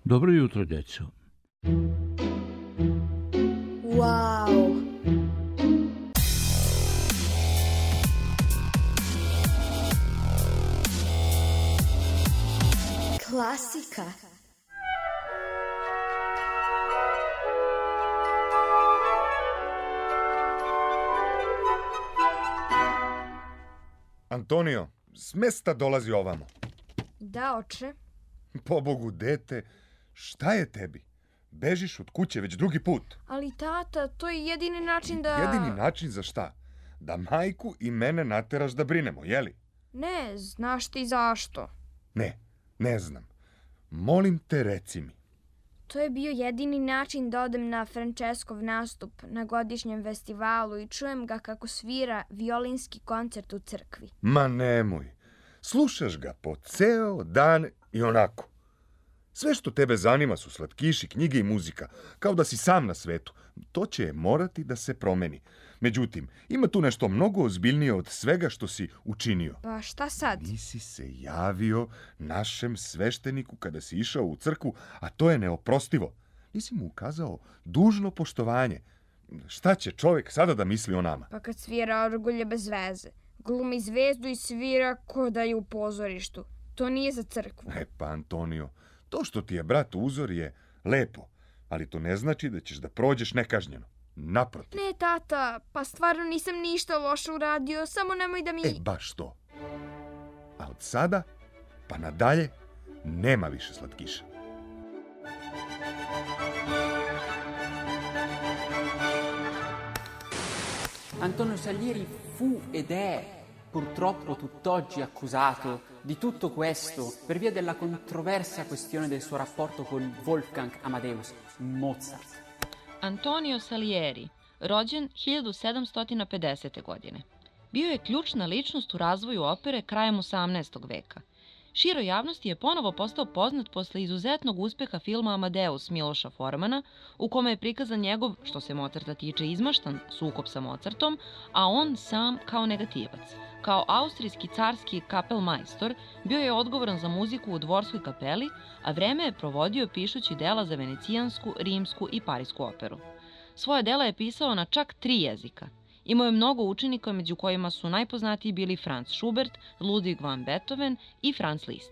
Dobro jutro, djeco. Wow! Klasika. Antonio, s mesta dolazi ovamo. Da, oče. Pobogu, dete, šta je tebi? Bežiš od kuće već drugi put. Ali tata, to je jedini način da... Jedini način za šta? Da majku i mene nateraš da brinemo, jeli? Ne, znaš ti zašto? Ne znam. Molim te, reci mi. To je bio jedini način da odem na Franceskov nastup na godišnjem festivalu i čujem ga kako svira violinski koncert u crkvi. Ma nemoj. Slušaš ga po ceo dan i onako. Sve što tebe zanima su slatkiši, knjige i muzika, kao da si sam na svetu. To će morati da se promeni. Međutim, ima tu nešto mnogo ozbiljnije od svega što si učinio. Pa šta sad? Nisi se javio našem svešteniku kada si išao u crkvu, a to je neoprostivo. Nisi mu ukazao dužno poštovanje. Šta će čovjek sada da misli o nama? Pa kad svira orgulje bez veze, glumi zvezdu i svira ko da je u pozorištu. To nije za crkvu. Pa, Antonio, to što ti je brat uzor je lepo, ali to ne znači da ćeš da prođeš nekažnjeno. Naprotiv. Ne, tata, pa stvarno nisam ništa loše uradio, samo nemoj da mi... Baš to. A od sada, pa nadalje, nema više slatkiša. Antonio Salieri fu ed è purtroppo tutt'oggi accusato di tutto questo per via della controversa questione del suo rapporto con Wolfgang Amadeus Mozart. Antonio Salieri, rođen 1750. godine. Bio je ključna ličnost u razvoju opere krajem 18. veka. Široj javnosti je ponovo postao poznat posle izuzetnog uspeha filma Amadeus Miloša Formana, u kome je prikazan njegov, što se Mozarta tiče, izmaštan sukob sa Mozartom, a on sam kao negativac. Kao austrijski carski kapelmajstor bio je odgovoran za muziku u dvorskoj kapeli, a vreme je provodio pišući dela za venecijansku, rimsku i parisku operu. Svoje dela je pisao na čak 3 jezika. Imao je mnogo učenika, među kojima su najpoznatiji bili Franz Schubert, Ludwig van Beethoven i Franz Liszt.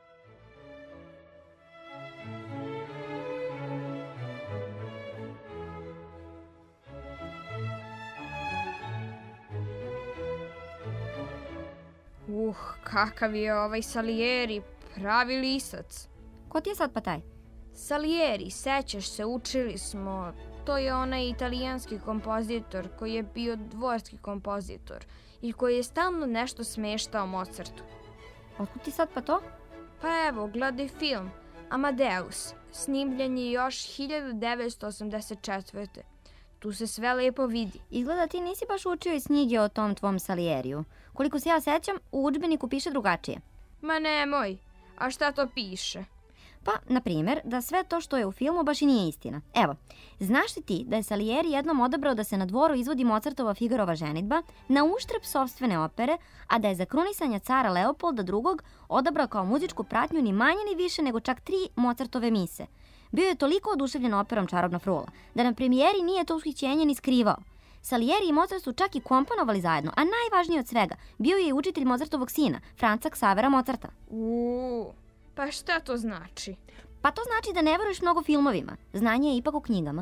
Kakav je ovaj Salieri, pravi lisac. Ko ti je sad pa taj? Salieri, sećaš se, učili smo. To je onaj italijanski kompozitor koji je bio dvorski kompozitor i koji je stalno nešto smeštao Mozartu. Otkud ti sad pa to? Pa evo, gledaj film Amadeus, snimljen je još 1984. Tu se sve lepo vidi. Izgleda ti nisi baš učio iz knjige o tom tvom Salieriju. Koliko se ja sećam, u udžbeniku piše drugačije. Ma nemoj, a šta to piše? Pa, na primjer, da sve to što je u filmu baš i nije istina. Evo, znaš li ti da je Salieri jednom odabrao da se na dvoru izvodi Mozartova Figarova ženidba na uštrb sopstvene opere, a da je za krunisanja cara Leopolda II. Odabrao kao muzičku pratnju ni manje ni više nego čak 3 Mozartove mise. Bio je toliko oduševljen operom Čarobna frula, da na premijeri nije to ushićenje ni skrivao. Salieri i Mozart su čak i komponovali zajedno, a najvažnije od svega, bio je i učitelj Mozartovog sina, Franca Ksavera Mozarta. Pa šta to znači? Pa to znači da ne veruješ mnogo filmovima. Znanje je ipak u knjigama.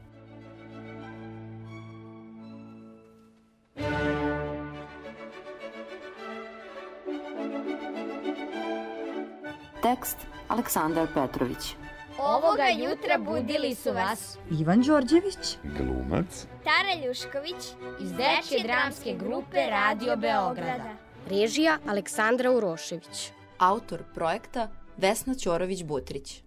Tekst Aleksandar Petrović. Ovoga jutra budili su vas Ivan Đorđević, glumac, Tara Ljušković iz Dečje dramske grupe Radio Beograda. Režija Aleksandra Urošević. Autor projekta Vesna Ćorović-Butrić.